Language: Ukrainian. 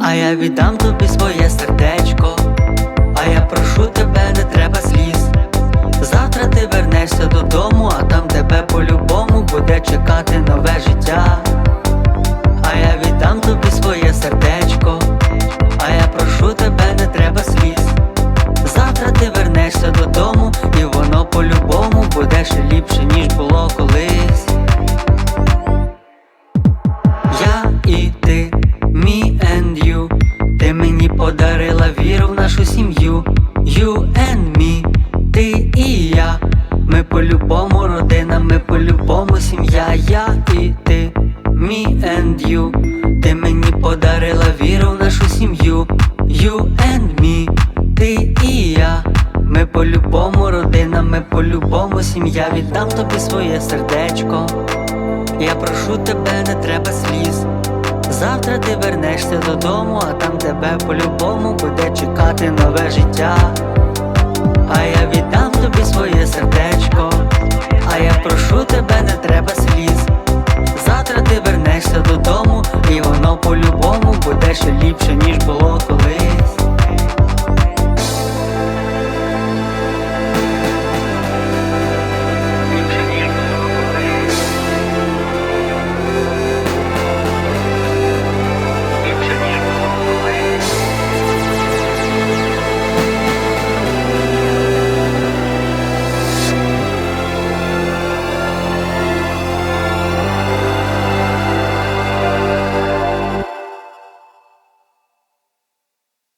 А я віддам тобі своє сердечко, а я прошу тебе, не треба сліз. Завтра ти вернешся додому, а там тебе по-любому буде чекати нове життя. А я віддам тобі своє сердечко, а я прошу тебе, не треба сліз. Завтра ти вернешся додому, і воно по-любому буде ще ліпше, ніж було колись. Я і ти, me and you. Ти мені подарила віру в нашу сім'ю. You and me, ти і я. Ми по-любому родина, ми по-любому сім'я. Я і ти, me and you. Ти мені подарила віру в нашу сім'ю. You and me, ти і я. Ми по-любому родина, ми по-любому сім'я. Віддам тобі своє сердечко, я прошу тебе, не треба сліз. Завтра ти вернешся додому, а там тебе по-любому буде чекати нове життя. А я віддам тобі своє сердечко, а я прошу тебе, не треба сліз. Завтра ти вернешся додому, і воно по-любому буде ще ліпше, ніж було колись.